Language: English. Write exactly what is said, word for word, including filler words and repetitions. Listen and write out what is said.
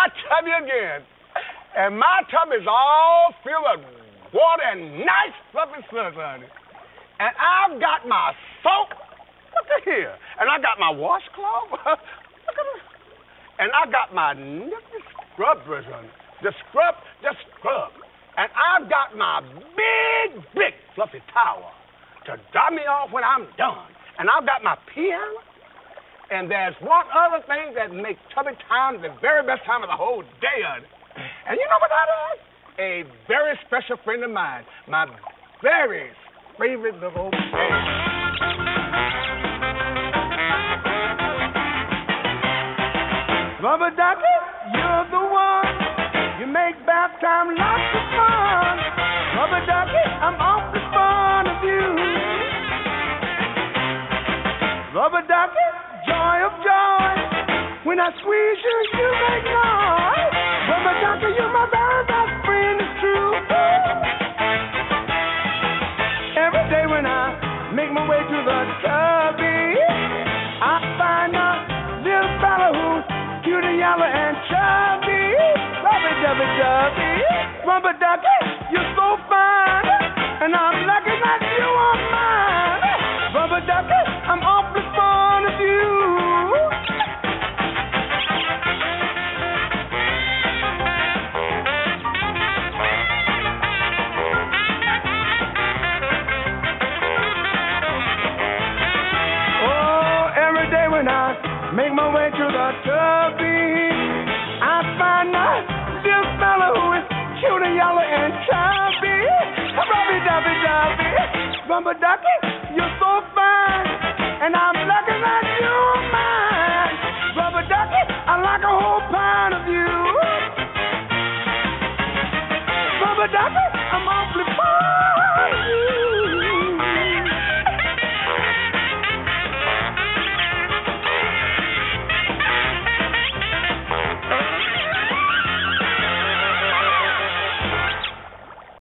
my tummy again. And my tummy is all filled with water and nice fluffy slugs, honey. And I've got my soap. Look at here. And I got my washcloth. Look at it. And I got my nifty scrub brush, honey. The scrub, just scrub. And I've got my big, big fluffy towel to dry me off when I'm done. And I've got my piano. And there's one other thing that makes tummy time the very best time of the whole day, honey. And you know what that is? A very special friend of mine. My very favorite little bear. Rubber ducky, you're the one. You make bath time lots of fun. Rubber ducky, I'm awfully fond of you. Rubber ducky, joy of joy. When I squeeze you, you make noise. Rubber ducky, you're my very best friend, it's true. Every day when I make my way to the tubby, I find a little fella who's cute and yellow and chubby. Rubber dubby dubby. Rubber ducky, you're so fine. And I'm lucky that you are mine. Rubber ducky, I'm awfully fond of you. When I make my way to the tubby, I find a little fella who is cute and yellow and chubby. Rubby dubby dubby. Rubber ducky, you're so